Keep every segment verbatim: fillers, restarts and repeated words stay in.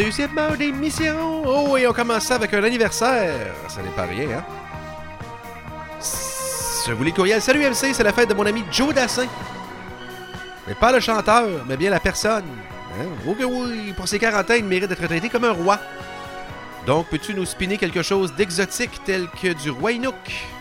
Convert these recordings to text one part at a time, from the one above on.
deuxième heure d'émission. Oh, et on commence ça avec un anniversaire. Ça n'est pas rien, hein? Je vous lis le courriel. Salut M C, c'est la fête de mon ami Joe Dassin. Mais pas le chanteur, mais bien la personne. Hein? Oh que oui, pour ses quarante ans, il mérite d'être traité comme un roi. Donc, peux-tu nous spinner quelque chose d'exotique tel que du roi Inuk?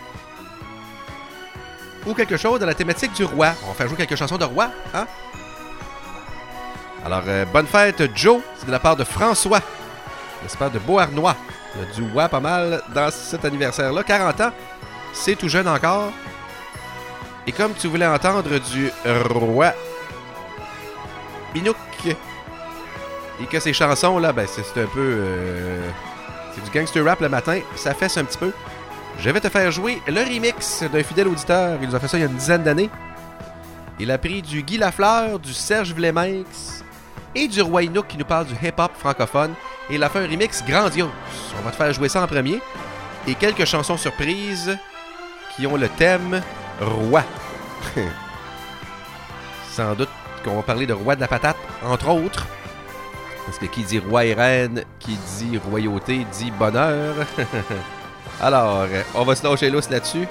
Ou quelque chose dans la thématique du roi. On va faire jouer quelques chansons de roi, hein? Alors, euh, bonne fête, Joe. C'est de la part de François. J'espère de Beauharnois. Il y a du roi pas mal dans cet anniversaire-là. quarante ans, c'est tout jeune encore. Et comme tu voulais entendre du roi Inuk, et que ces chansons-là, ben, c'est, c'est un peu... Euh, c'est du gangster rap le matin. Ça fesse un petit peu. Je vais te faire jouer le remix d'un fidèle auditeur. Il nous a fait ça il y a une dizaine d'années. Il a pris du Guy Lafleur, du Serge Vleminx et du roi Inuk qui nous parle du hip-hop francophone. Et il a fait un remix grandiose. On va te faire jouer ça en premier. Et quelques chansons surprises qui ont le thème roi. Sans doute qu'on va parler de roi de la patate, entre autres. Parce que qui dit roi et reine, qui dit royauté, dit bonheur. Alors, on va se lâcher lousse là-dessus.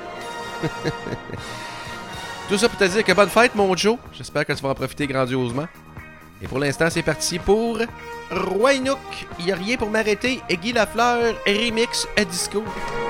Tout ça pour te dire que bonne fête, mon Joe. J'espère que tu vas en profiter grandiosement. Et pour l'instant, c'est parti pour Roi Inuk. Il n'y a rien pour m'arrêter. Et Guy Lafleur, remix à disco.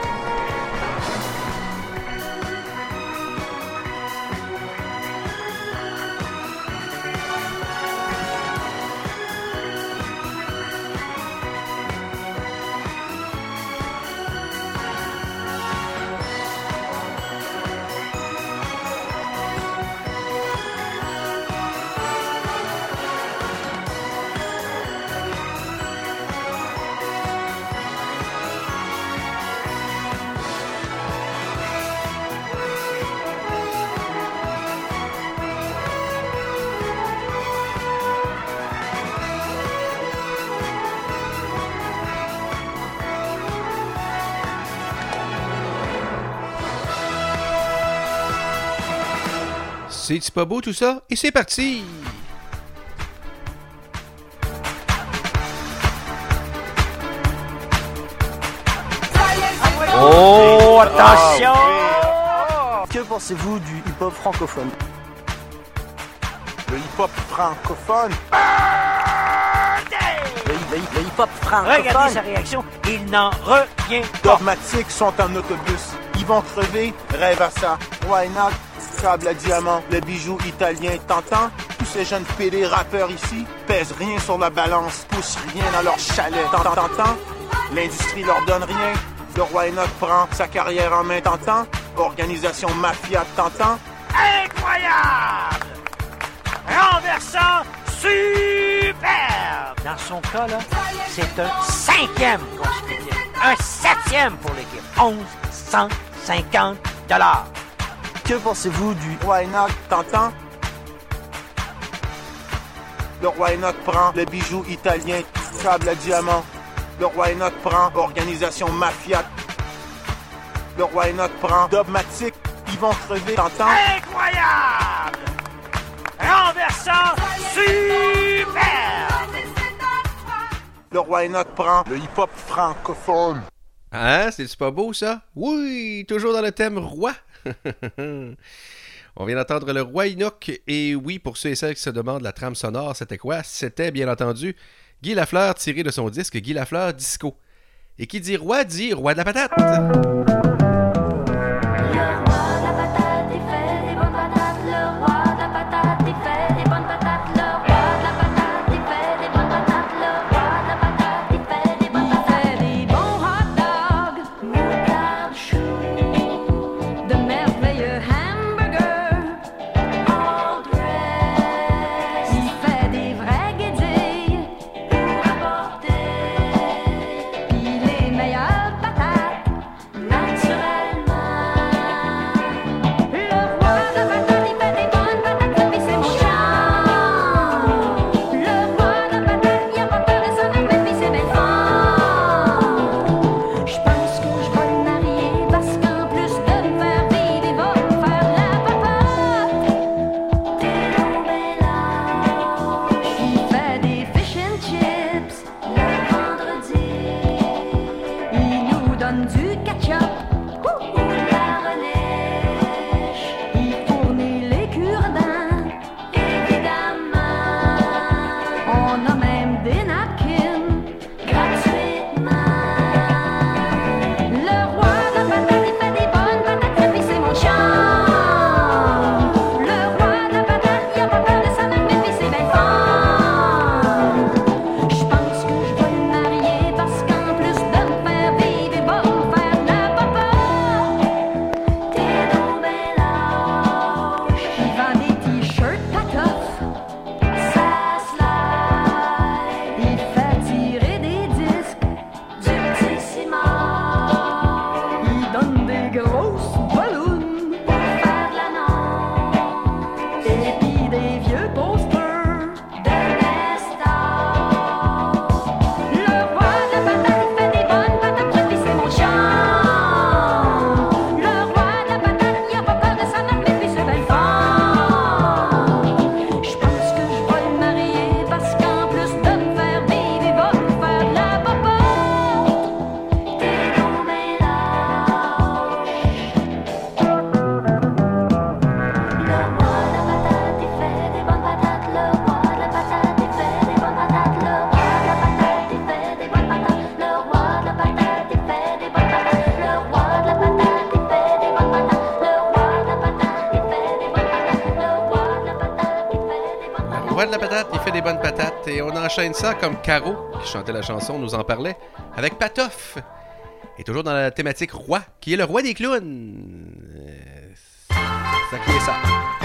C'est-tu pas beau tout ça? Et c'est parti! Oh, attention! Que pensez-vous du hip-hop francophone? Le hip-hop francophone? Le, le- le hip-hop francophone? Regardez sa réaction, il n'en revient pas. Dogmatique sont en autobus. Ils vont crever, rêve à ça. Why not? Sable à diamant, le bijou italien, t'entends? Tous ces jeunes pédés rappeurs ici pèsent rien sur la balance, poussent rien dans leur chalet. T'entends? T'entends? L'industrie leur donne rien. Le roi Enoch prend sa carrière en main, t'entends? Organisation mafia, t'entends? Incroyable! Renversant, superbe! Dans son cas, là, c'est un cinquième consécutif. Un septième pour l'équipe. onze cent cinquante dollars. Que pensez-vous du Roi Enoch, t'entends? Le roi Enoch prend le bijou italien, sable à diamant. Le roi Enoch prend organisation mafia. Le roi Enoch prend dogmatique. Ils vont crever, t'entends? Incroyable! Renversant, superbe! Le roi Enoch prend le hip-hop francophone. Hein? C'est-tu pas beau ça? Oui! Toujours dans le thème roi! On vient d'entendre le roi Inuk. Et oui, pour ceux et celles qui se demandent la trame sonore, c'était quoi? C'était bien entendu Guy Lafleur tiré de son disque Guy Lafleur Disco. Et qui dit roi dit roi de la patate. Puis les meilleures patates donne du ketchup ou de la relèche. Il fournit les cure-dents, évidemment. On a même des napkins gratuitement. Le roi de la patate, il fait des bonnes patates, puis c'est mon chant. Le roi de la patate, il a pas peur de sa marque, mais puis c'est bien fort. Je pense que je vais le marier parce qu'en plus de me faire vivre, il va me faire de la papa. T'es donc ben lâche. Il vend des t-shirts patoff, ça slide. Il fait tirer des disques du petit ciment. Il donne des grosses ballons pour faire de l'annonce. Et puis des vieux posters de Nestor. Le roi de la patate, il fait des bonnes patates, puis c'est mon chant. Le roi de la patate, il a pas peur de sa marque, mais puis c'est bien fort. Je pense que je vais le marier parce qu'en plus de me faire vivre, il va me faire de la papa. T'es donc ben lâche. Le roi de la patate, il fait des bonnes patates. Le roi de la patate, il fait des bonnes patates. Le roi de la patate, il fait des bonnes patates. Le roi de la patate, il fait des bonnes patates. Le roi de la patate, il fait des bonnes patates. Le roi de la patate, il fait des bonnes patates. Le roi de la patate, il fait des bonnes patates. Le roi de la patate, il fait des bonnes patates. Et on enchaîne ça comme Caro, qui chantait la chanson, nous en parlait, avec Patoff. Et toujours dans la thématique roi, qui est le roi des clowns. Euh, ça qui est ça.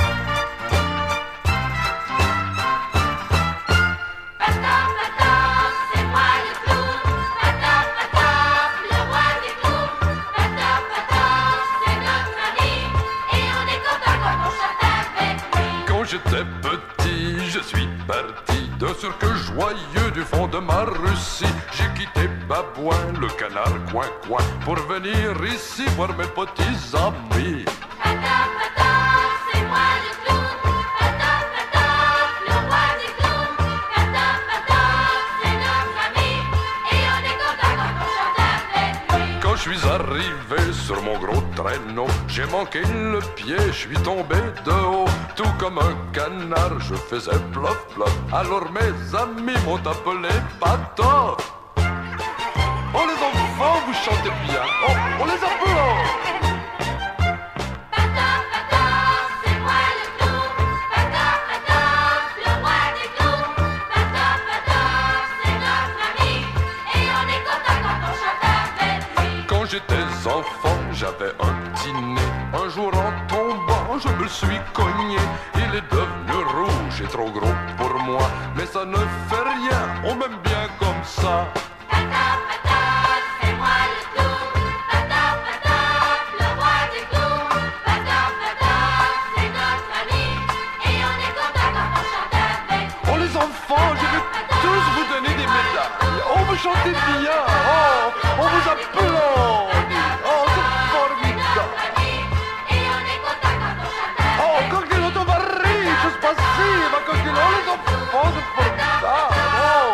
Patoff, patoff, c'est moi le clown. Patoff, patoff, le roi des clowns. Patoff, patoff, c'est notre ami. Et on est content quand on chante avec lui. Quand j'étais petit, je suis parti d'un cirque joyeux du fond de ma Russie. J'ai quitté Babouin, le canard coin-coin, pour venir ici voir mes petits amis. Patoff, patoff, c'est moi le clown. Patoff, patoff, le roi des clowns. Patoff, patoff, c'est notre ami. Et on est content quand on chante avec lui. Quand je suis arrivé sur mon gros traîneau, j'ai manqué le pied, je suis tombé de haut. Tout comme un canard, je faisais plof plof. Alors mes amis m'ont appelé Patoff. Oh les enfants, vous chantez bien. Oh, on les applaudit. Patoff, patoff, c'est moi le clown. Patoff, patoff, le roi des clowns. Patoff, patoff, c'est notre ami. Et on est content quand on chante avec lui. Quand j'étais enfant, j'avais un petit nez. Un jour en tombant, je me suis cogné. Il est devenu rouge et trop gros pour moi. Mais ça ne fait rien, on m'aime bien comme ça. Patoff, patoff, c'est moi le clown. Patoff, patoff, le roi des clowns. Patoff, patoff, c'est notre ami. Et on est content quand on chante avec lui. Oh les enfants, je vais tous vous donner des médailles. Oh, vous chantez bien. Oh, on vous applaudit. Oh, c'est formidable. Et on est content quand on chante avec lui. Oh, coquino tovarricho, spasiba, coquino. Oh, les enfants, c'est formidable. Oh.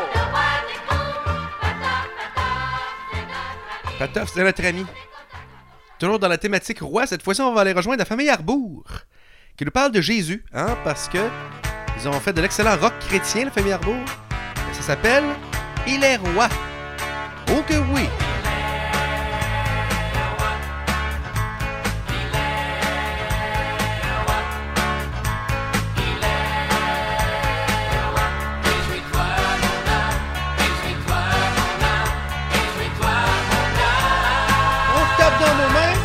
Patoff, c'est notre ami. Toujours dans la thématique roi, cette fois-ci, on va aller rejoindre la famille Arbour, qui nous parle de Jésus, hein, parce que ils ont fait de l'excellent rock chrétien, la famille Arbour. Ça s'appelle « Il est roi ». Oh que oui! On tape dans nos mains.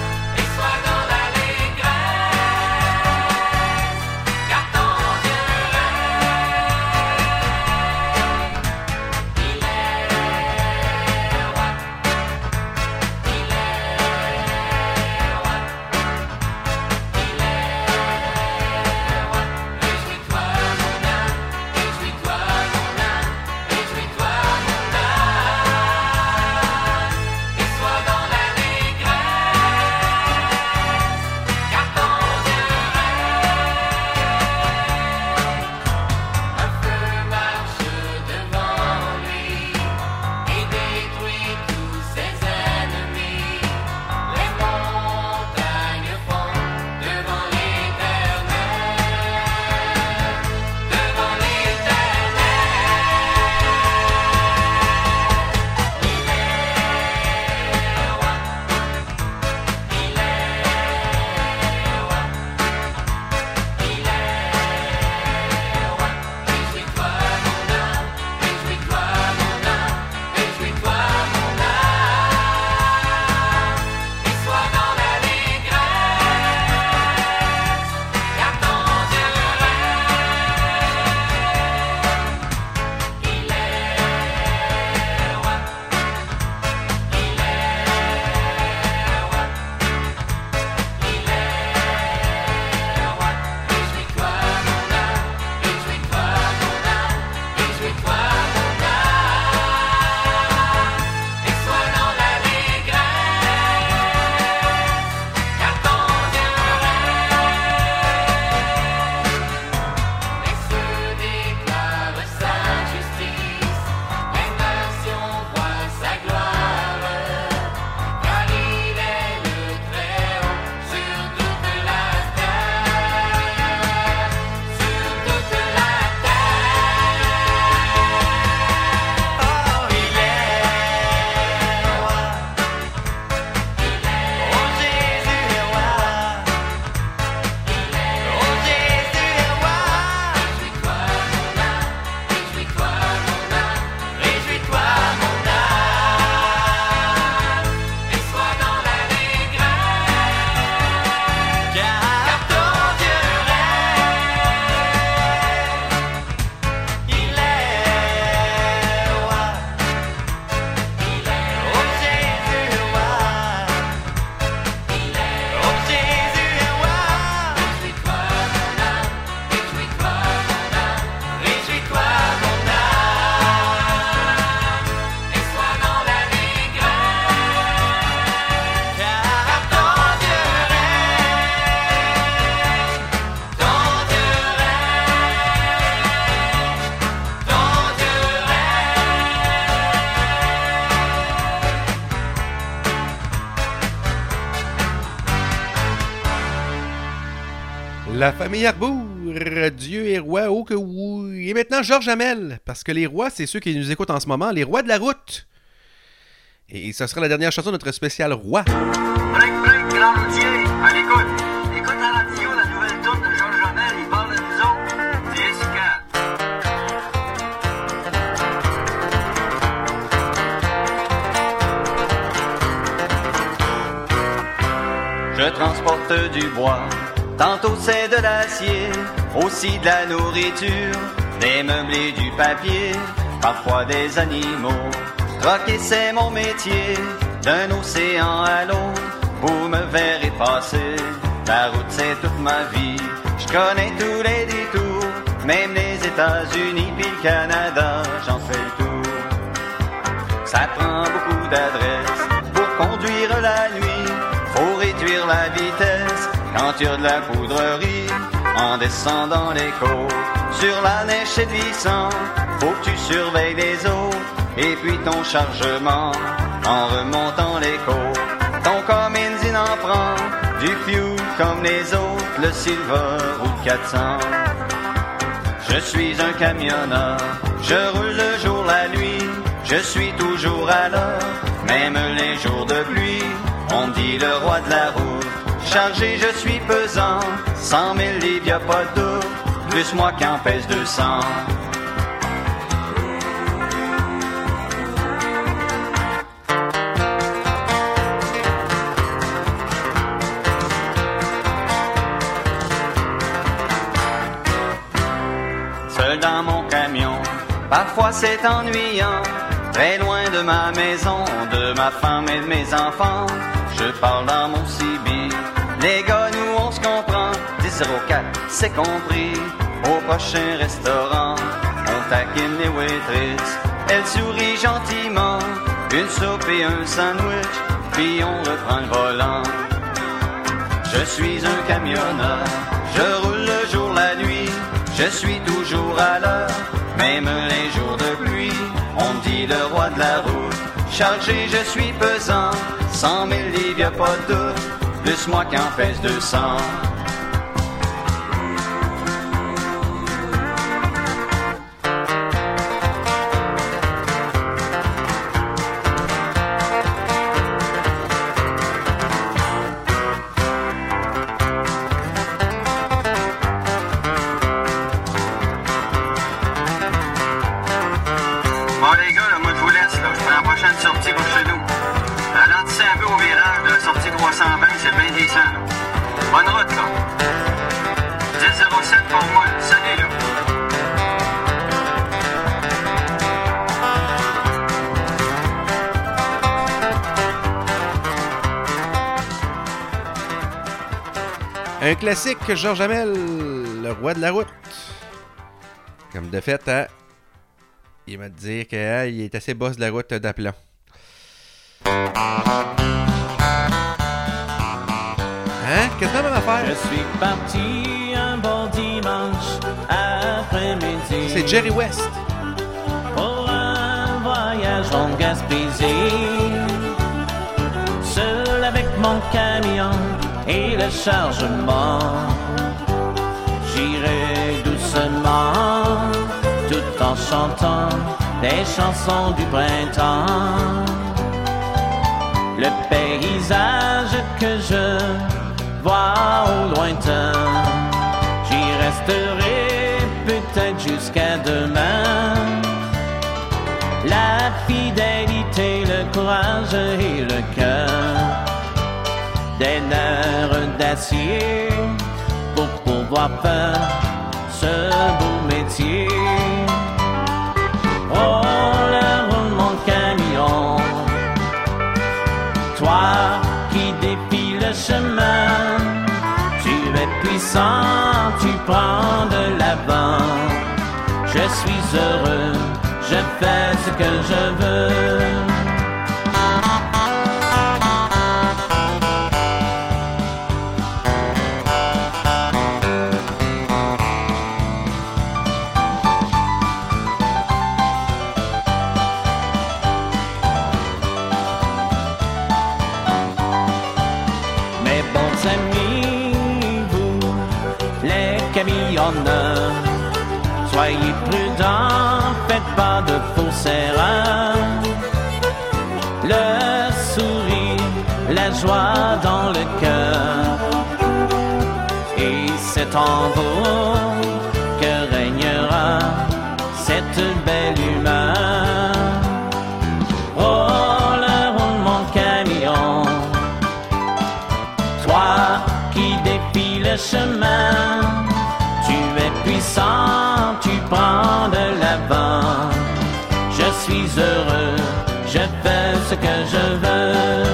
La famille Arbour, Dieu est roi, oh que oui. Et maintenant, Georges Hamel, parce que les rois, c'est ceux qui nous écoutent en ce moment, les rois de la route. Et ce sera la dernière chanson de notre spécial roi. Break, break, grand routier, à l'écoute. Écoute à la radio la nouvelle tourne de Georges Hamel, il parle de nous autres. dix quatre. Je transporte du bois. Tantôt c'est de l'acier, aussi de la nourriture, des meubles et du papier, parfois des animaux. Troquer c'est mon métier, d'un océan à l'autre, vous me verrez passer. La route c'est toute ma vie, je connais tous les détours, même les États-Unis puis le Canada, j'en fais le tour. Ça prend beaucoup d'adresses pour conduire la nuit, faut réduire la vitesse. Quand il y a de la poudrerie, en descendant les côtes, sur la neige séduisante, faut que tu surveilles les autres, et puis ton chargement, en remontant les côtes. Ton Cummins en prend, du fuel comme les autres, le Silver ou le quatre cents. Je suis un camionneur, je roule le jour, la nuit, je suis toujours à l'heure, même les jours de pluie, on me dit le roi de la route. Chargé, je suis pesant, cent mille livres, y'a pas de doute, plus moi qui en pèse deux cents. Seul dans mon camion, parfois c'est ennuyant, très loin de ma maison, de ma femme et de mes enfants, je parle dans mon C B. Les gars, nous on se comprend, dix zéro quatre, c'est compris. Au prochain restaurant, on taquine les waitresses, elles sourient gentiment, une soupe et un sandwich, puis on reprend le volant. Je suis un camionneur, je roule le jour, la nuit, je suis toujours à l'heure, même les jours de pluie, on me dit le roi de la route. Chargé, je suis pesant, cent mille livres, y'a pas de doute, plus moi qui en pèse deux cents. Bon les gars, là, moi je vous laisse, là. Je prends la prochaine sortie pour chez nous. Ralentissez un peu au virage de la sortie trois cent vingt, c'est bien décent, là. Bonne route, là. dix zéro sept pour moi. Salut, là. Un classique, Georges Hamel, le roi de la route. Comme de fait, hein, il m'a dit qu'il hein, est assez boss de la route d'aplomb. Hein? Qu'est-ce que c'est la même affaire? Je suis parti un bon dimanche après-midi. C'est Jerry West. Pour un voyage en Gaspésie. Seul avec mon camion et le chargement. J'irai doucement, tout en chantant des chansons du printemps. Le paysage que je vois au lointain, j'y resterai peut-être jusqu'à demain. La fidélité, le courage et le cœur, des nerfs d'acier pour pouvoir faire ce beau métier. Oh, le roule mon camion, toi qui défies le chemin, tu es puissant, tu prends de l'avant. Je suis heureux, je fais ce que je veux. y en a. Soyez prudents, faites pas de fausses erreurs. Le sourire, la joie dans le cœur. Et c'est en vous que régnera cette belle humeur. Roule, roule mon camion. Toi qui défies le chemin, tu es puissant, tu prends de l'avant. Je suis heureux, je fais ce que je veux.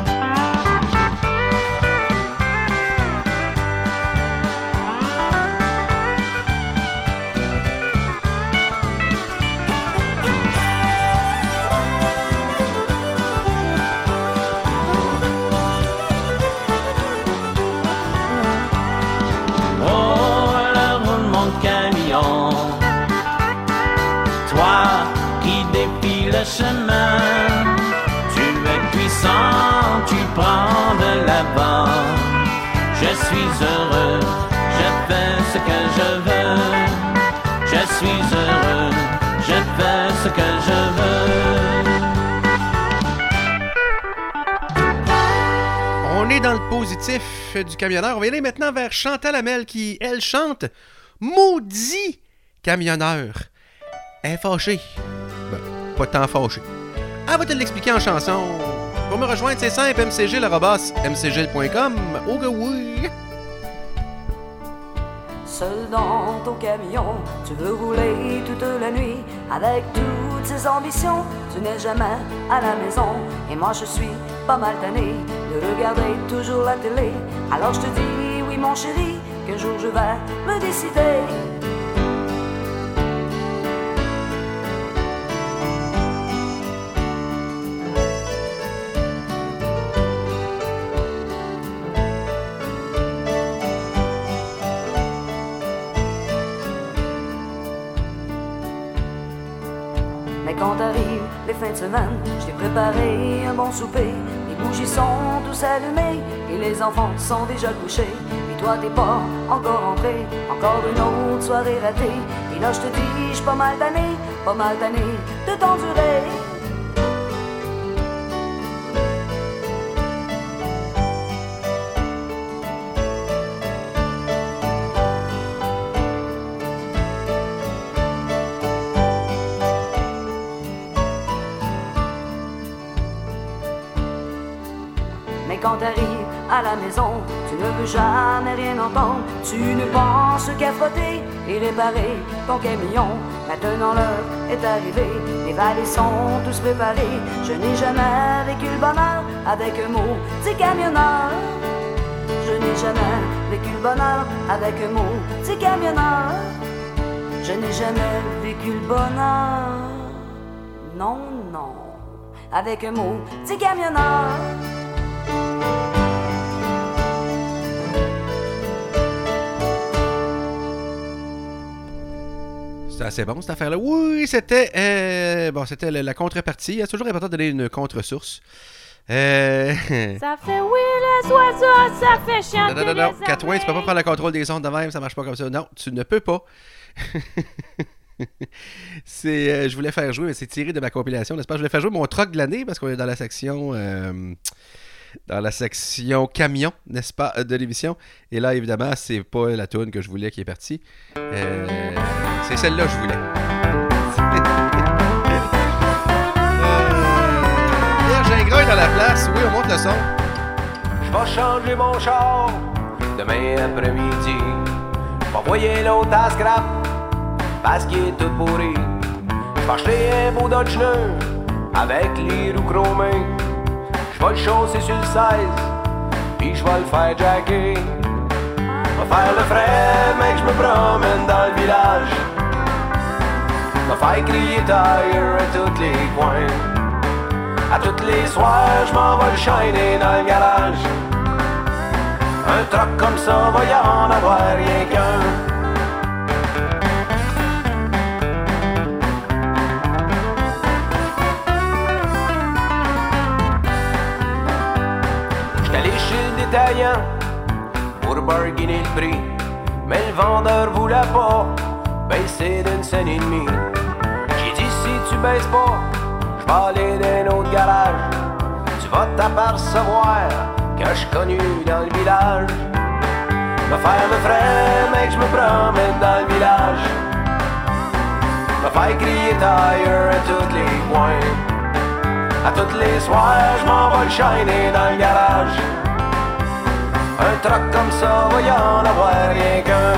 Chemin, tu es puissant, tu prends de l'avant. Je suis heureux, je fais ce que je veux. Je suis heureux, je fais ce que je veux. On est dans le positif du camionneur. On va aller maintenant vers Chantal Hamel qui, elle, chante Maudit camionneur. Elle est fâchée. Ben, pas tant fâchée. Elle va te l'expliquer en chanson. Pour me rejoindre, c'est simple, m c g arobase m c g point com. Oh que oui! Seul dans ton camion, tu veux rouler toute la nuit. Avec toutes ces ambitions, tu n'es jamais à la maison. Et moi je suis pas mal tanné de regarder toujours la télé. Alors je te dis, oui mon chéri, qu'un jour je vais me décider. Quand arrivent les fins de semaine, je t'ai préparé un bon souper. Les bougies sont tous allumées et les enfants sont déjà couchés. Et toi t'es pas encore rentré, encore une autre soirée ratée. Et là je te dis, je suis pas mal tanné, pas mal tanné de t'endurer. Quand t'arrives à la maison, tu ne veux jamais rien entendre. Tu ne penses qu'à frotter et réparer ton camion. Maintenant l'heure est arrivée, les valets sont tous préparés. Je n'ai jamais vécu le bonheur avec un mot, c'est camionneur. Je n'ai jamais vécu le bonheur avec un mot, c'est camionneur. Je n'ai jamais vécu le bonheur, non, non, avec un mot, c'est camionneur. C'est assez bon cette affaire-là. Oui, c'était euh, bon, c'était la, la contrepartie. C'est toujours important de donner une contre-source. Euh... Ça fait oui les oiseaux, ça fait chanter. Non, non, non, non. Catouin, tu peux pas prendre le contrôle des ondes de même, ça marche pas comme ça. Non, tu ne peux pas. c'est, euh, je voulais faire jouer, mais c'est tiré de ma compilation, n'est-ce pas? Je voulais faire jouer mon troc de l'année parce qu'on est dans la section. Euh... dans la section camion, n'est-ce pas, de l'émission. Et là, évidemment, c'est pas la toune que je voulais qui est partie. Euh, c'est celle-là que je voulais. Pierre Gingras est dans la place. Oui, on monte le son. Je vais changer mon char demain après-midi. Je vais envoyer l'autre à scrap parce qu'il est tout pourri. Je vais acheter un beau Dodge neuf avec les roues chromées. Je vais le chausser sur le seize, puis je vais le faire jacker. Je vais faire le frais, mec, je me promène dans le village. Je vais faire crier tire à tous les coins. À tous les soirs, je m'en vais le shiner dans le garage. Un truck comme ça, va y en avoir rien qu'un. Pour bargainer le prix, Mais le vendeur voulait pas baisser d'une scène et demie. J'ai dit si tu baisses pas, je vais aller dans un autre garage. Tu vas t'apercevoir que je suis connu dans le village. Me faire me frais, mec, je me promène dans le village. Me faire crier tailleur à tous les coins. À tous les soirs, je m'en vais le shiner dans le garage. Un truck comme ça, va y en avoir rien qu'un.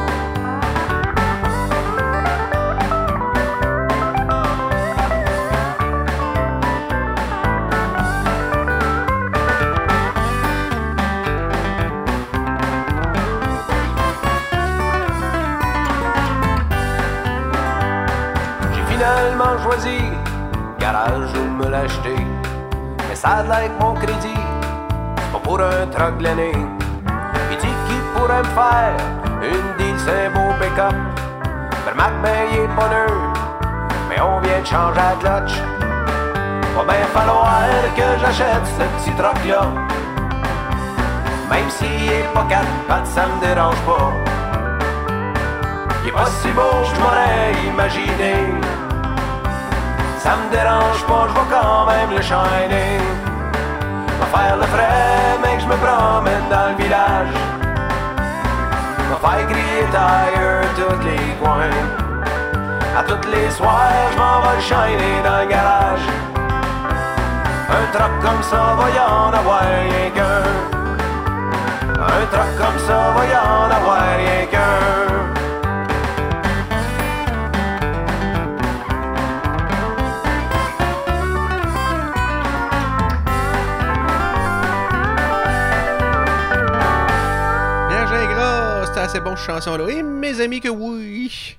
Finalement choisi, garage où me l'acheter. Mais ça a l'air que mon crédit, c'est pas pour un truck de l'année. Il dit qu'il pourrait me faire une deal, c'est un beau pick-up. Le Mac, ben il est pas neutre, mais on vient de changer la clutch. Va bien falloir que j'achète ce petit truck-là. Même s'il est pas quatre pattes, ça me dérange pas. Il est pas si beau que je m'aurais imaginé. Ça me dérange pas, je vais quand même le shiner. Va faire le frais, mec, je me promène dans le village. Va faire crier tailleur tous les coins. À tous les soirs, je m'en vais le shiner dans le garage. Un truck comme ça, va y en avoir rien qu'un. Un truck comme ça, va y en avoir rien qu'un. Assez bon, cette chanson-là. Et mes amis, que oui!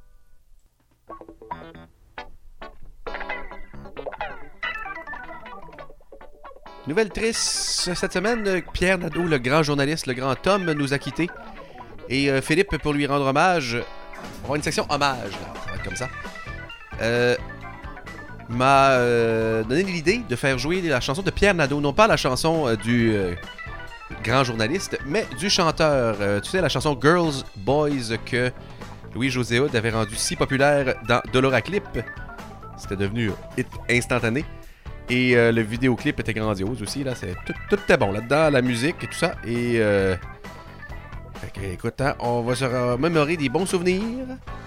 Nouvelle triste cette semaine, Pierre Nadeau, le grand journaliste, le grand homme, nous a quittés. Et euh, Philippe, pour lui rendre hommage, on va avoir une section hommage, là, ça va être comme ça, euh, m'a euh, donné l'idée de faire jouer la chanson de Pierre Nadeau, non pas la chanson euh, du... Euh, grand journaliste, mais du chanteur. Euh, tu sais, la chanson Girls, Boys que Louis-José Hood avait rendu si populaire dans Doloraclip. C'était devenu hit instantané. Et euh, le vidéoclip était grandiose aussi. Là, c'est, tout, tout était bon là-dedans, la musique et tout ça. Et euh, fait que, écoute, hein, on va se remémorer des bons souvenirs.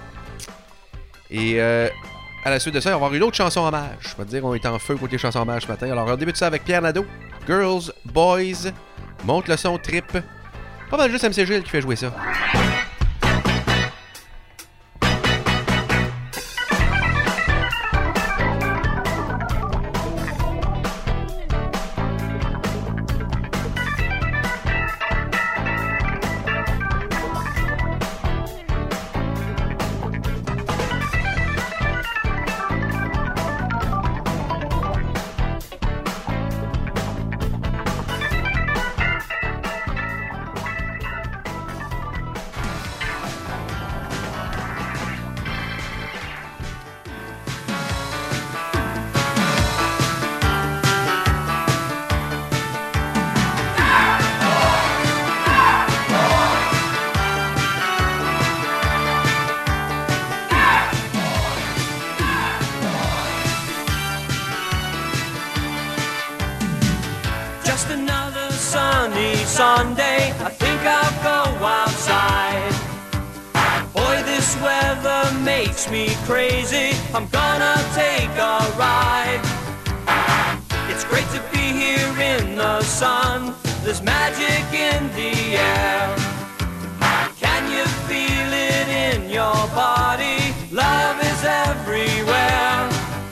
Et euh, à la suite de ça, on va avoir une autre chanson hommage. Je vais te dire, on est en feu côté chanson hommage ce matin. Alors, on débute ça avec Pierre Nadeau. Girls, Boys. Monte le son, trip. Pas mal juste M C Gilles qui fait jouer ça. Sunday, I think I'll go outside. Boy, this weather makes me crazy. I'm gonna take a ride. It's great to be here in the sun. There's magic in the air. Can you feel it in your body? Love is everywhere.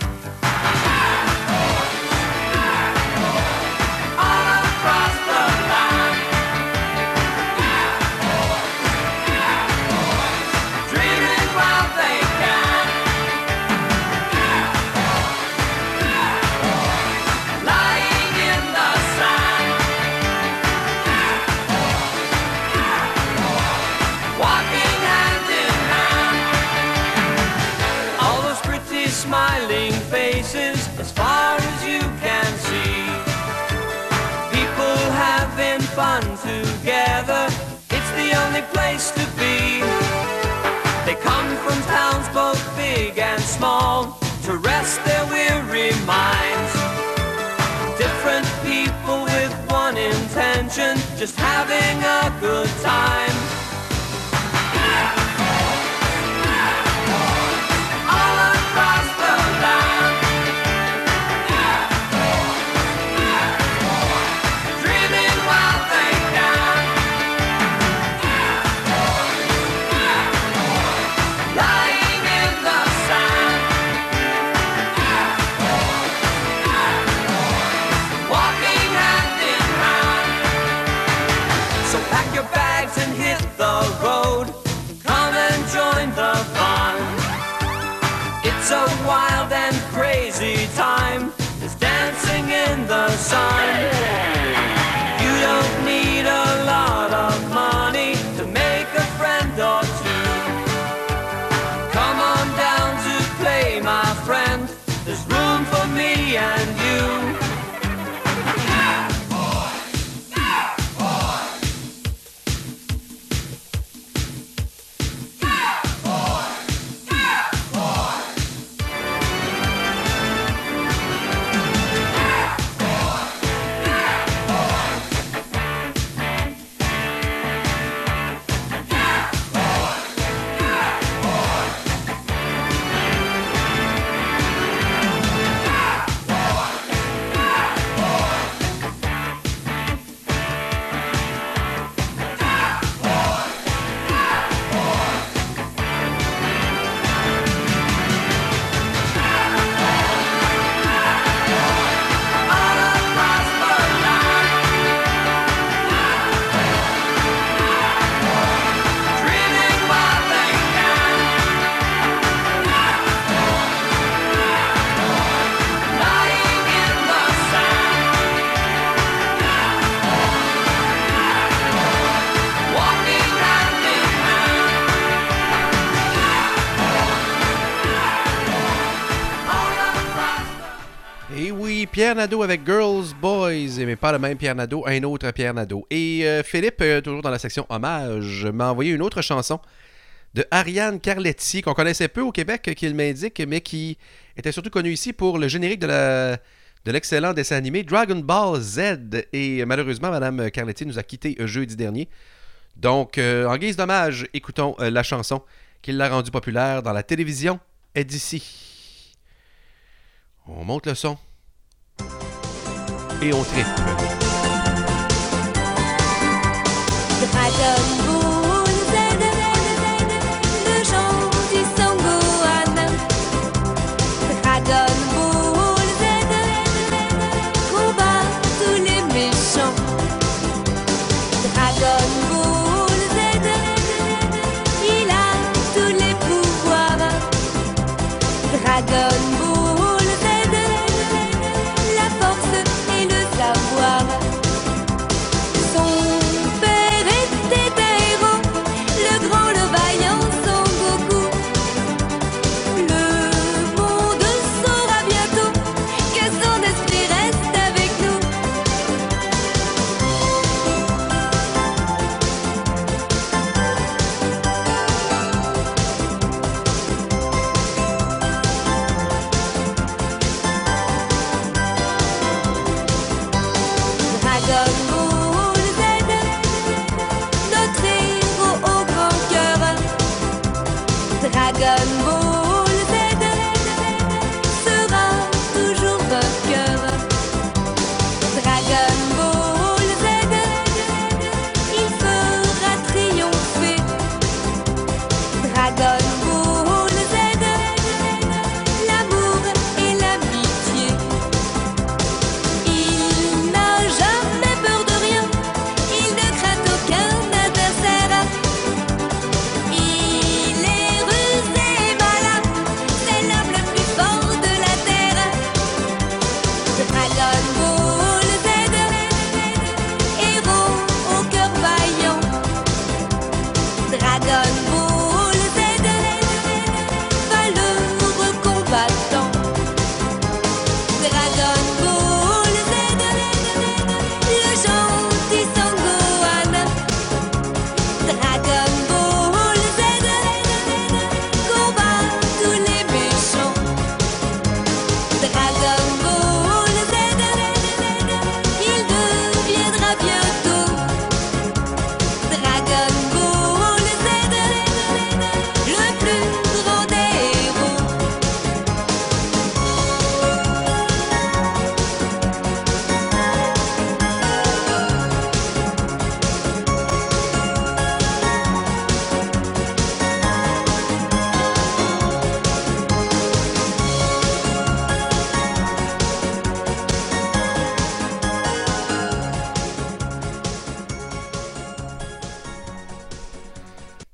Smiling faces as far as you can see. People having fun together. It's the only lonely place to be. They come from towns both big and small to rest their weary minds. Different people with one intention, just having a good time. All across the land, dreaming while they can, lying in the sand, walking hand in hand. So pack your bags and hit the road, come and join the fun. It's a wild and crazy time, there's dancing in the sun. You don't need a lot of money to make a friend or two. Come on down to play, my friend, there's room for me and you. Pierre Nadeau avec Girls, Boys, mais pas le même Pierre Nadeau, un autre Pierre Nadeau. Et euh, Philippe, euh, toujours dans la section hommage, m'a envoyé une autre chanson de Ariane Carletti, qu'on connaissait peu au Québec, qu'il m'indique, mais qui était surtout connue ici pour le générique de, la, de l'excellent dessin animé Dragon Ball Z. Et malheureusement, Mme Carletti nous a quittés jeudi dernier. Donc, euh, en guise d'hommage, écoutons euh, la chanson qui l'a rendue populaire dans la télévision est d'ici. On monte le son. Et on tripe. Dragon Ball Z, le chant du Sangohan. Dragon Ball Z, combat tous les méchants. Dragon Ball Z, il a tous les pouvoirs. Dragon Ball Z, la force et le savoir. Son père était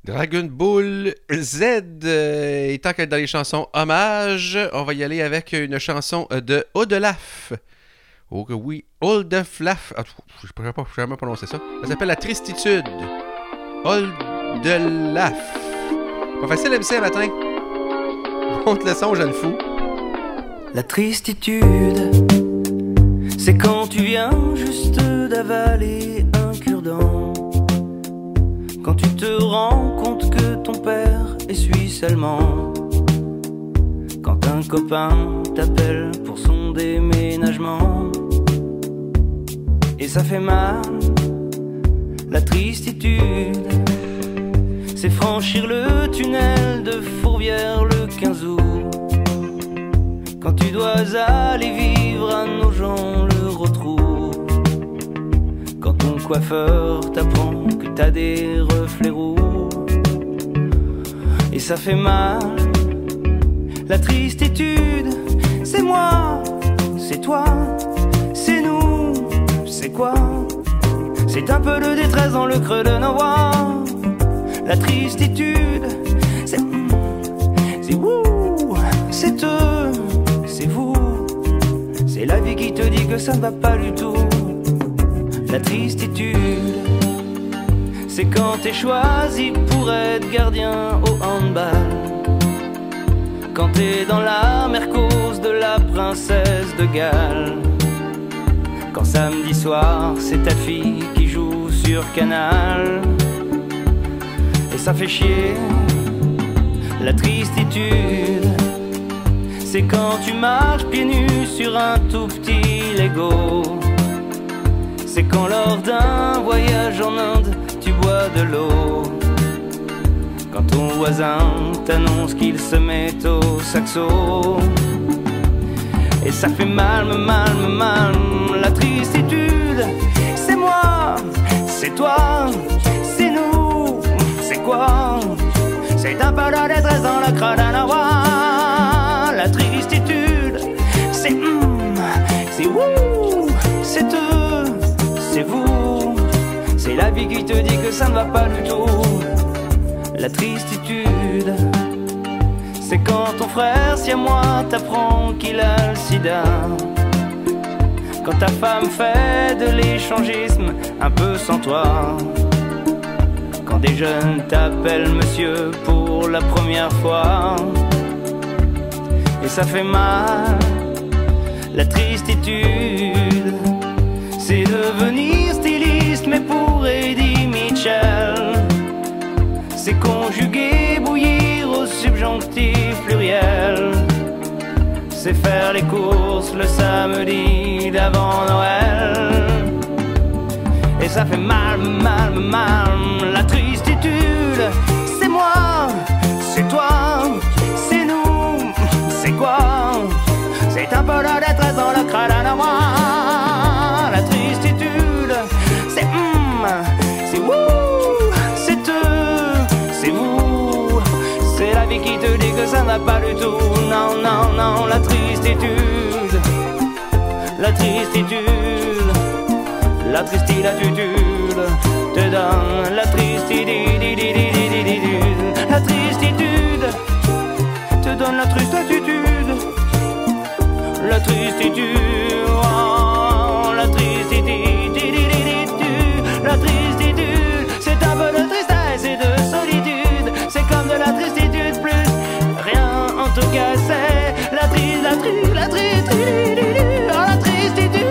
Dragon Ball Z. Euh, et tant qu'être dans les chansons hommage, on va y aller avec une chanson de Odelaf. Oh que oui, Odelaf. Ah, je ne pourrais pas jamais prononcer ça. Ça s'appelle La Tristitude. Odelaf. Pas facile à me dire matin. Monte le son, jeune fou. La tristitude, c'est quand tu viens juste d'avaler un cure-dent. Quand tu te rends compte que ton père est suisse allemand. Quand un copain t'appelle pour son déménagement. Et ça fait mal, la tristitude. C'est franchir le tunnel de Fourvière le quinze août. Quand tu dois aller vivre à Nogent le Rotrou. Quand ton coiffeur t'apprend que t'as des reflets roux. Et ça fait mal, la tristitude. C'est moi, c'est toi, c'est nous, c'est quoi? C'est un peu de détresse dans le creux de nos voix. La tristitude, c'est... C'est vous, c'est eux, c'est vous. C'est la vie qui te dit que ça ne va pas du tout. La tristitude, c'est quand t'es choisi pour être gardien au handball. Quand t'es dans la mercose de la princesse de Galles. Quand samedi soir, c'est ta fille qui joue sur Canal. Et ça fait chier, la tristitude. C'est quand tu marches pieds nus sur un tout petit Lego. C'est quand lors d'un voyage en Inde, tu bois de l'eau. Quand ton voisin t'annonce qu'il se met au saxo. Et ça fait mal, mal, mal, la tristitude. C'est moi, c'est toi, c'est nous, c'est quoi? C'est un peu de détresse dans la Cradanawa. La tristitude, c'est hum, c'est wouh, c'est eux, c'est vous. C'est la vie qui te dit que ça ne va pas du tout. La tristitude, c'est quand ton frère, si à moi, t'apprend qu'il a le sida. Quand ta femme fait de l'échangisme un peu sans toi. Quand des jeunes t'appellent monsieur pour la première fois. Et ça fait mal, la tristitude. C'est devenir styliste mais pour Eddie Mitchell. C'est conjuguer, bouillir au subjonctif pluriel. C'est faire les courses le samedi d'avant Noël. Et ça fait mal, mal, mal, la tristitude. C'est moi, c'est toi, c'est nous, c'est quoi? C'est un peu la détresse dans la crâne à moi. La tristitude, c'est hum, c'est wouh, c'est eux, c'est vous. C'est la vie qui te dit que ça ne va pas du tout. Non, non, non, la tristitude. La tristitude. La tristitude te donne la tristitude. La tristitude te donne la tristitude. La tristitude, oh, la tristitude. La tristitude, c'est un peu de tristesse et de solitude. C'est comme de la tristitude plus rien, en tout cas c'est la tri, la tri, la tristitude. Oh, la tristitude.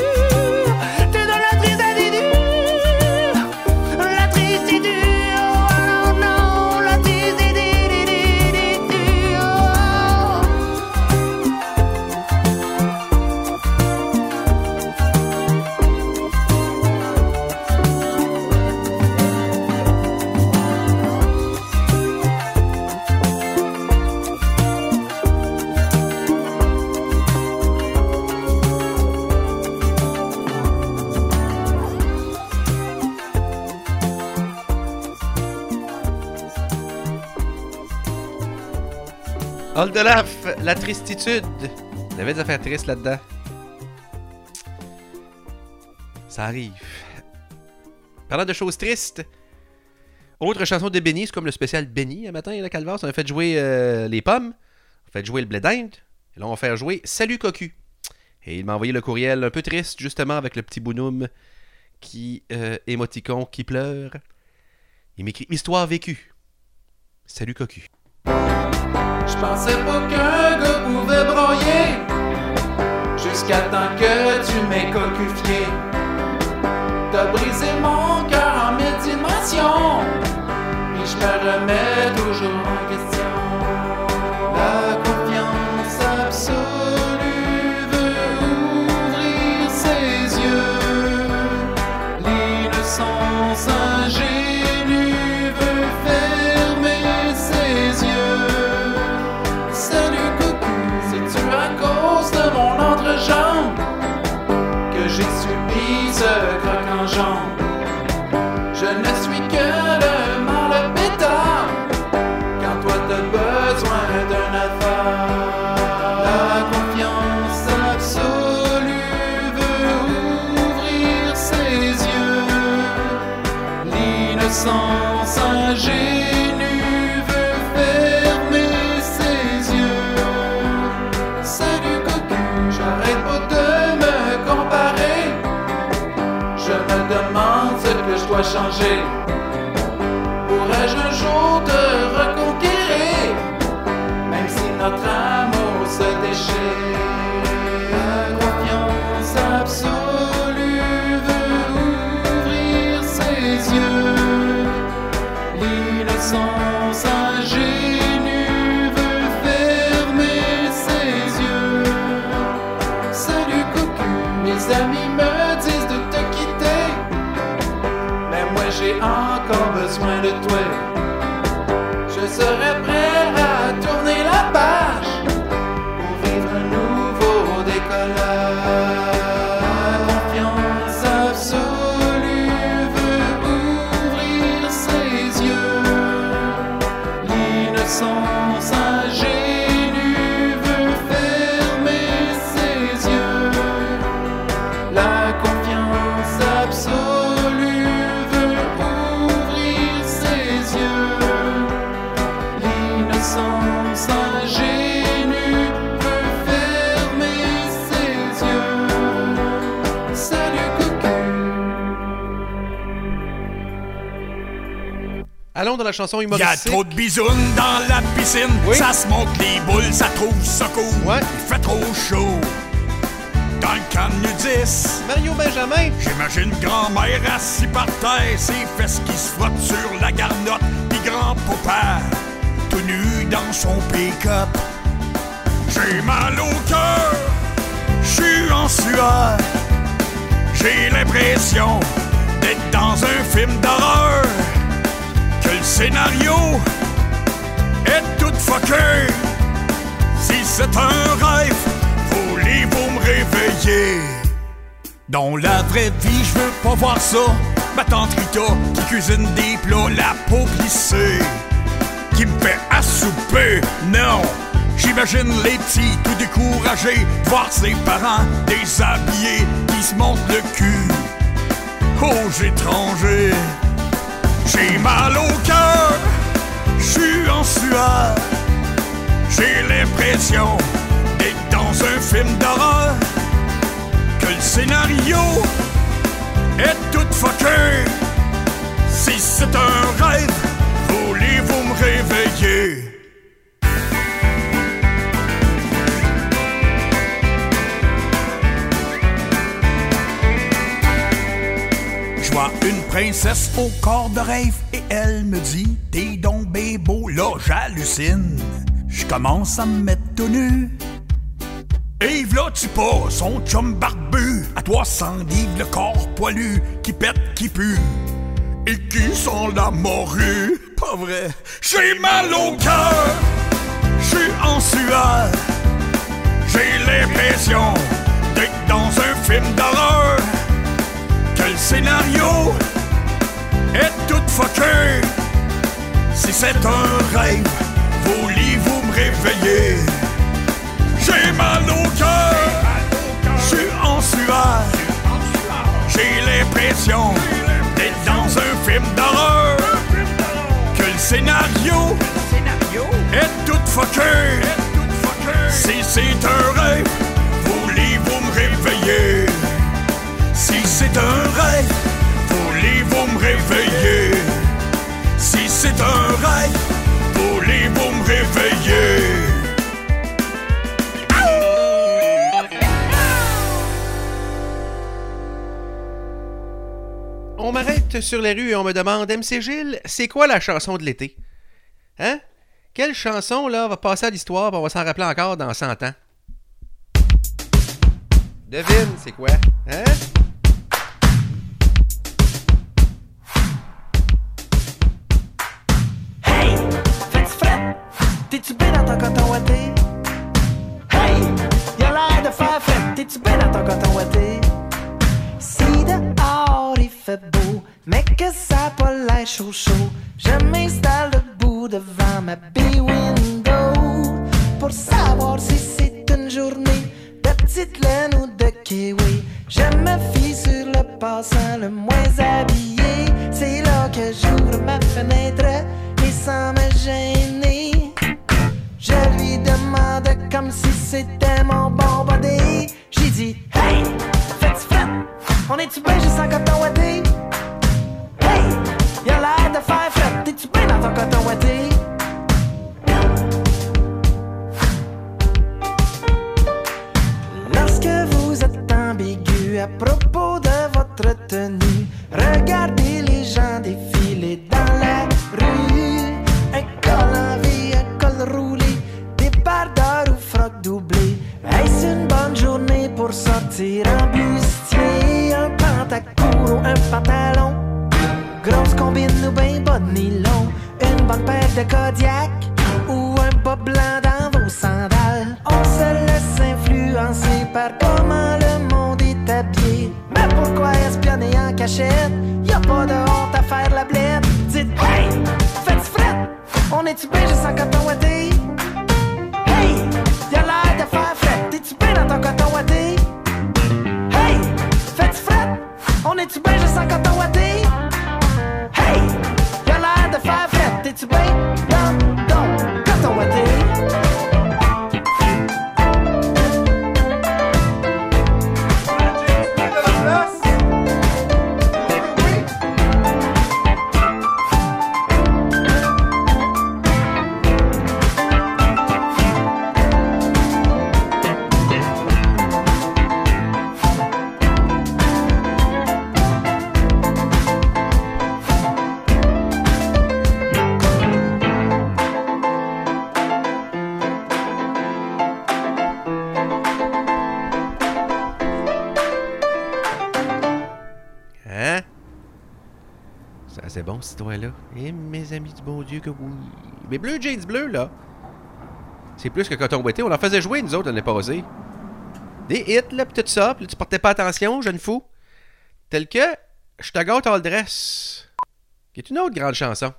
Odelaf, la tristitude. Il y avait des affaires tristes là-dedans. Ça arrive. Parlant de choses tristes, Autre chanson de Benny, c'est comme le spécial Benny, un matin, la Calvaire. On a fait jouer euh, les pommes, on a fait jouer le blé d'Inde, et là, on va faire jouer Salut Cocu. Et il m'a envoyé le courriel un peu triste, justement, avec le petit bonhomme qui, euh, émoticon, qui pleure. Il m'écrit Histoire vécue. Salut Cocu. Je pensais pas qu'un gars pouvait broyer jusqu'à temps que tu m'aies cocufié. T'as brisé mon cœur en mille dimensions, et je me remets toujours en question. La confiance absolue veut ouvrir ses yeux. L'innocence ingénue veut fermer ses yeux. Salut Cocu, c'est-tu à cause de mon entrejambe que j'ai subi ce croc en jambe? Je ne suis que le mal pétard quand toi t'as besoin d'un affaire. La confiance absolue veut ouvrir ses yeux. L'innocence ingénue veut fermer ses yeux. Salut Cocu, j'arrête pas de me comparer. Je me demande ce que je dois changer. Pourrais-je un jour te reconquérir, même si notre amour se déchire? La confiance absolue veut ouvrir ses yeux. L'innocence ingénue veut fermer ses yeux. Salut Cocu, mes amis me disent de te quitter, mais moi j'ai encore besoin de toi. Je serai prêt à tourner la page pour vivre un nouveau décollage. La confiance absolue veut ouvrir ses yeux. L'innocence ingénue veut fermer ses yeux. La confiance absolue veut ouvrir ses yeux. L'innocence ingénue veut fermer ses yeux. Salut Cocu. Allons dans la chanson Y'a humoristique. trop de bisounes dans la piscine. Oui. Ça se monte les boules, ça trouve ça cool. Ouais. Il fait trop chaud. Dans le camp de nudistes, Mario Benjamin. j'imagine grand-mère assis par terre, ses fesses qui se frottent sur la garnotte, pis grand-papa tout nu dans son pick-up. J'ai mal au cœur, j'suis en sueur, j'ai l'impression d'être dans un film d'horreur, que le scénario est tout fucké. Si c'est un rêve, voulez-vous me réveiller? Dans la vraie vie, je veux pas voir ça. Ma tante Rita qui cuisine des plats, la peau plissée, qui me fait à souper. Non, j'imagine les petits tout découragés de voir ses parents déshabillés qui se montent le cul aux étrangers. J'ai mal au cœur, j'suis en sueur, j'ai l'impression d'être dans un film d'horreur, que le scénario est tout fucké. Si c'est un rêve, voulez-vous me réveiller? Je vois une princesse au corps de rêve et elle me dit t'es donc ben beau, là j'hallucine. Je commence à me mettre tout nu. Et v'là tu pas son chum barbu à trois cents livres, le corps poilu qui pète, qui pue et qui sent la morue. Pas vrai, j'ai mal au cœur, j'suis en sueur, j'ai l'impression d'être dans un film d'horreur, que le scénario est tout fucké. Si c'est un rêve, voulez-vous me réveiller? J'ai mal au cœur, j'suis en sueur, j'ai l'impression d'être dans un film d'horreur, fête sur les rues et on me demande, M C Gilles, c'est quoi la chanson de l'été? Hein? Quelle chanson, là, va passer à l'histoire et on va s'en rappeler encore dans cent ans? Devine, c'est quoi? Hein? Hey! Fais-tu fret? T'es-tu bien dans ton coton ouaté? Hey! Y'a l'air de faire fret. T'es-tu bien dans ton coton ouaté? Si dehors il fait beau, mais que ça a pas l'air chaud chaud, je m'installe debout devant ma bay-window pour savoir si c'est une journée de petite laine ou de kiwi. Je me fie sur le passant le moins habillé. C'est là que j'ouvre ma fenêtre et sans me gêner, je lui demande comme si c'était mon bon body. J'ai dit, hey, fais-tu fret? On est-tu bien juste en coton ouaté? Hey, y'a l'air de faire fret. T'es-tu bien dans ton coton ouaté? Lorsque vous êtes ambigu à propos de votre tenue, regardez les gens défiler dans la rue. Un col en V, un col roulé, des bardeurs ou frocs doublés. Est-ce une bonne journée pour sortir en bustier? Un pantacourt ou un pantalon, grosse combine ou ben bas de nylon, une bonne paire de Kodiak ou un bas blanc dans vos sandales. On se laisse influencer par comment le monde est habillé. Mais pourquoi espionner en cachette? Y'a pas de honte à faire la blette. Dites, hey, faites fret. On est-tu bien juste en coton ouaté? Hey, y'a l'air de faire fret. T'es-tu bien dans ton coton ouaté? Hey, faites fret. On est-tu bien juste en coton ouaté? Hey, y'a l'air de faire fret. T'es-tu bien dans ton coton ouaté? C'est bon, cette histoire-là. Et mes amis du bon Dieu que oui. Mais Bleu Jeans Bleu, là, c'est plus que coton ouaté. On en faisait jouer, nous autres, l'année passée. Des hits, là, pis tout ça. Pis là, tu portais pas attention, jeune fou. Tel que Je te gâte all dress, qui est une autre grande chanson.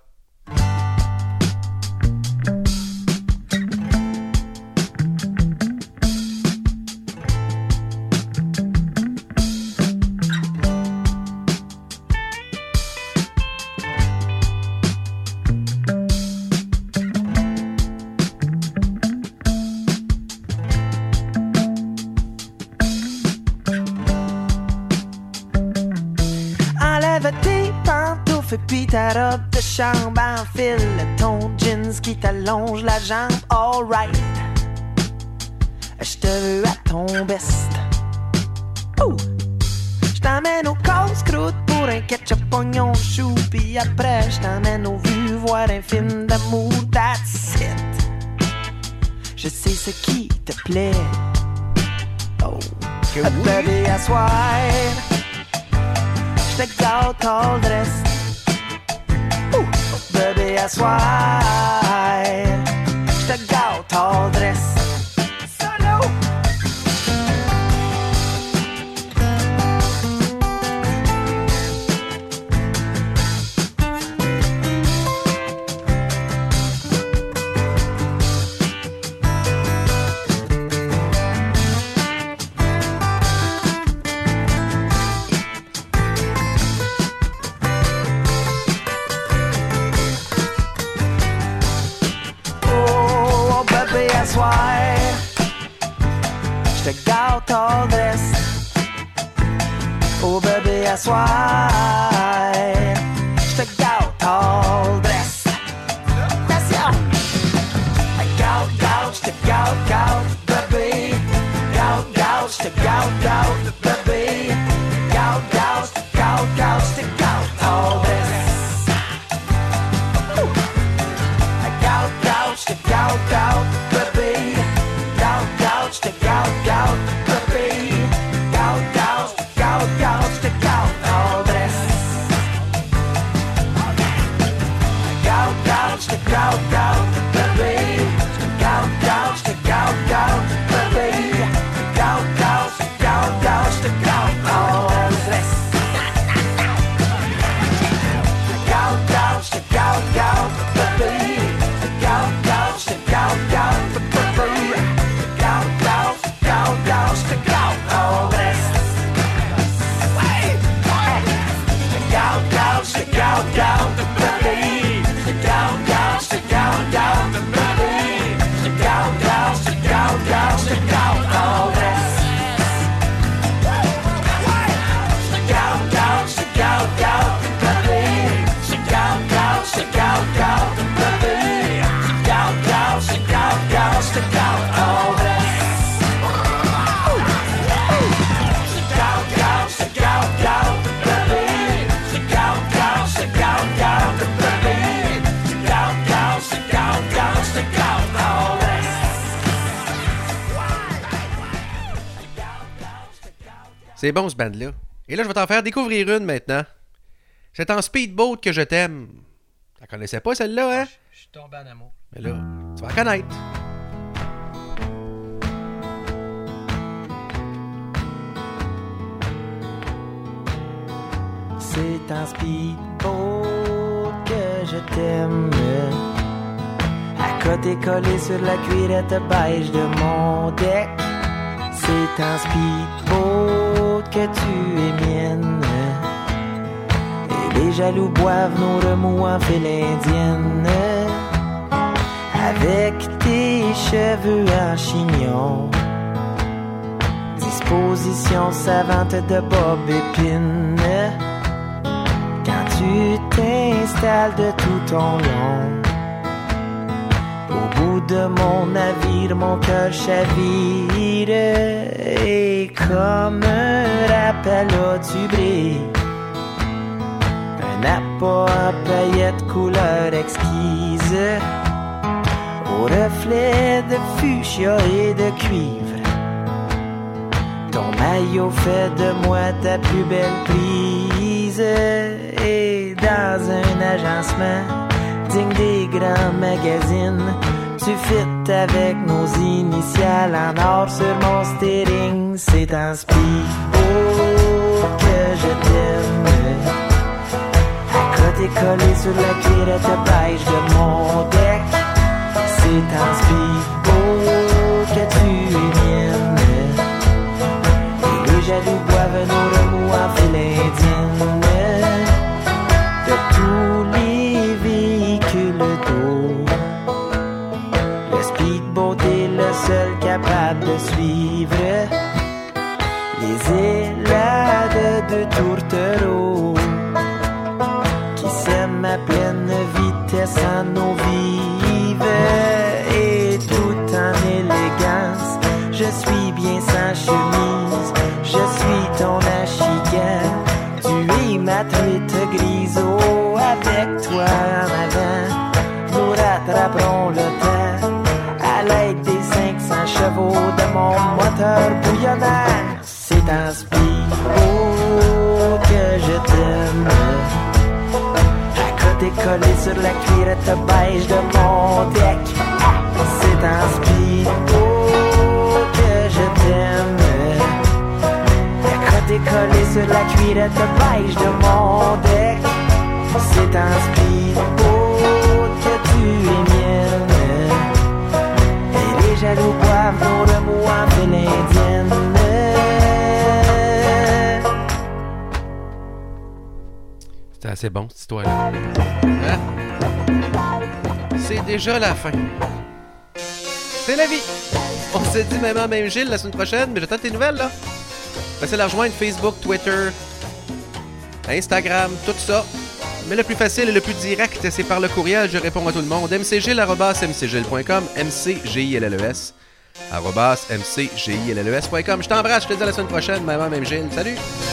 Pis ta robe de chambre enfile ton jeans qui t'allonge la jambe, alright. Je te veux à ton best. Ouh. Je t'emmène au casse-croûte pour un ketchup oignon chou, pis après je t'emmène au vues voir un film d'amour, that's it. Je sais ce qui te plaît. Oh, que oui. Baby, à soir, je te gâte all dress. Baby, I swear, je te gâte all dress. Solo. Je te gâte all dress. Oh baby, I swear, je te gâte all dress. That's ya. I gâte, gâte, je te gâte, gâte, baby. Gâte, gâte, je te gâte, gâte, baby. Gâte, gâte, gâte, gâte, je te gâte. C'est bon, ce band-là. Et là, je vais t'en faire découvrir une maintenant. C'est en speedboat que je t'aime. Tu la connaissais pas, celle-là, hein? Je suis tombé en amour. Mais là, tu vas la connaître. C'est un speedboat que je t'aime. À côté collé sur la cuirette beige de mon deck. C'est un speedboat que tu es mienne. Et les jaloux boivent nos remous en file indienne. Avec tes cheveux en chignon. Disposition savante de Bob Épine. Quand tu t'installes de tout ton long. Au bout de mon navire, mon cœur chavire. Et comme un rappel, là, tu brilles. Un appât en paillettes couleur exquise. Au reflet de fuchsia et de cuivre. Ton maillot fait de moi ta plus belle prise. Et dans un agencement digne des grands magazines, tu fites avec nos initiales en or sur mon steering. C'est un speedboat que je t'aime. À côté collé sur la cuirette beige de mon deck. C'est un speedboat que tu es mienne. Et les jaloux boivent nos remous en file indienne. De tous les véhicules d'eau, le speedboat est le seul capable de suivre les élades de tourtereaux qui s'aiment à pleine vitesse en eau vive. Et tout en élégance, je suis bien sans chemise, je suis ton achigan. Tu es ma truite grise, oh, avec toi en avant, nous rattraperons le temps à l'aide des cinq cents chevaux de mon moteur bouillonnant. C'est un speedboat que je t'aime. À côté collé sur la cuirette beige de mon deck. C'est un speedboat que je t'aime. Décollé sur la cuirette beige de mon deck. C'est un speedboat que tu es mienne. Et les jaloux boivent nos remous en file indienne. C'était assez bon, cette histoire-là. Hein? C'est déjà la fin. C'est la vie. On s'est dit même même Gilles la semaine prochaine, mais j'attends tes nouvelles, là. Facile à rejoindre Facebook, Twitter, Instagram, tout ça. Mais le plus facile et le plus direct, c'est par le courriel. Je réponds à tout le monde. m c gilles arobase m c gilles point com m c g i l l e s arobase m c g i l l e s point com. Je t'embrasse, je te dis à la semaine prochaine. Maman, même Gilles. Salut!